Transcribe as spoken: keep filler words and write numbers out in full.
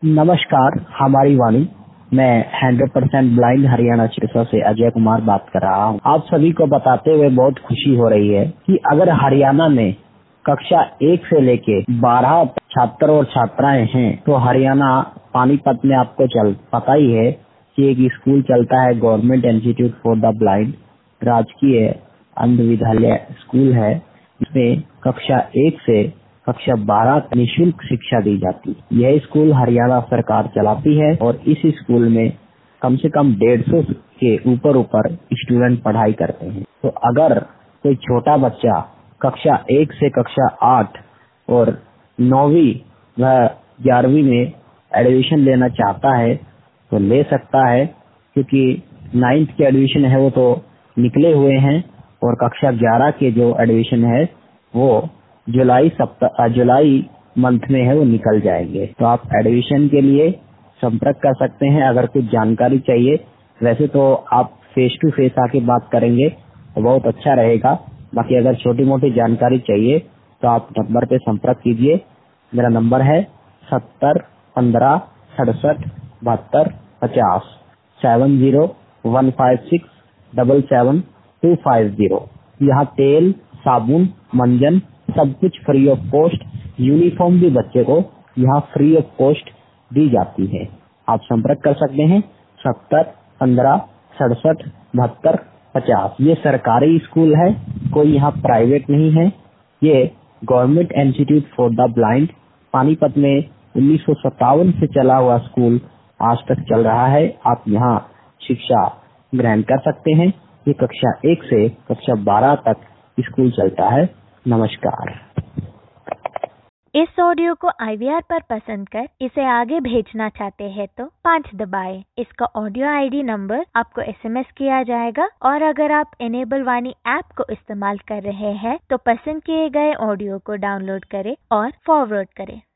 नमस्कार, हमारी वाणी। मैं hundred percent blind Haryana Sirsa से अजय कुमार बात कर रहा हूँ। आप सभी को बताते हुए बहुत खुशी हो रही है कि अगर हरियाणा में कक्षा एक से लेके बारह छात्र और छात्राएं हैं तो हरियाणा पानीपत में आपको चल पता ही है कि एक स्कूल चलता है government institute for the blind, राजकीय अंध विद्यालय स्कूल है। इसमें कक्षा एक से कक्षा बारह निःशुल्क शिक्षा दी जाती है। यह स्कूल हरियाणा सरकार चलाती है और इस स्कूल में कम से कम डेढ़ सौ के ऊपर ऊपर स्टूडेंट पढ़ाई करते हैं। तो अगर कोई छोटा बच्चा कक्षा एक से कक्षा आठ और नौवीं व ग्यारहवीं में एडमिशन लेना चाहता है तो ले सकता है, क्योंकि नाइन्थ के एडमिशन है वो तो निकले हुए हैं और कक्षा ग्यारह के जो एडमिशन है वो जुलाई सप्ताह जुलाई मंथ में है वो निकल जाएंगे। तो आप एडमिशन के लिए संपर्क कर सकते हैं। अगर कुछ जानकारी चाहिए, वैसे तो आप फेस टू फेस आके बात करेंगे तो बहुत अच्छा रहेगा। बाकी अगर छोटी मोटी जानकारी चाहिए तो आप नंबर पे संपर्क कीजिए। मेरा नंबर है सत्तर पंद्रह सड़सठ बहत्तर पचास seven zero one five six double seven two five zero. यहाँ तेल, साबुन, मंजन सब कुछ फ्री ऑफ कॉस्ट। यूनिफॉर्म भी बच्चे को यहाँ फ्री ऑफ कॉस्ट दी जाती है। आप संपर्क कर सकते हैं सत्तर पंद्रह सड़सठ बहत्तर पचास। ये सरकारी स्कूल है, कोई यहाँ प्राइवेट नहीं है। ये government institute for the blind Panipat में उन्नीस सौ सत्तावन से चला हुआ स्कूल आज तक चल रहा है। आप यहाँ शिक्षा ग्रहण कर सकते हैं। ये कक्षा एक से कक्षा बारह तक स्कूल चलता है। नमस्कार। इस ऑडियो को आई वी आर पर पसंद कर इसे आगे भेजना चाहते हैं तो पाँच दबाएं। इसका ऑडियो आई डी नंबर आपको एस एम एस किया जाएगा और अगर आप इनेबल वाणी ऐप को इस्तेमाल कर रहे हैं तो पसंद किए गए ऑडियो को डाउनलोड करें और फॉरवर्ड करें।